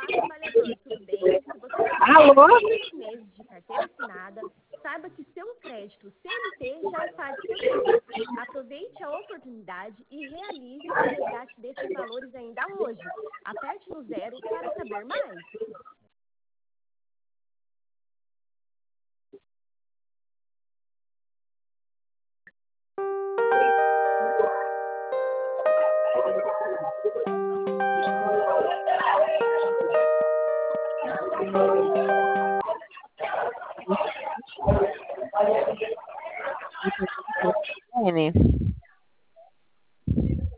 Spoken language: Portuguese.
Olá, trabalhador, tudo bem? Se você Alô? tem 6 meses de carteira assinada, saiba que seu crédito CLT já está disponível. Aproveite a oportunidade e realize o resgate desses valores ainda hoje. Aperte no 0 para saber mais. N.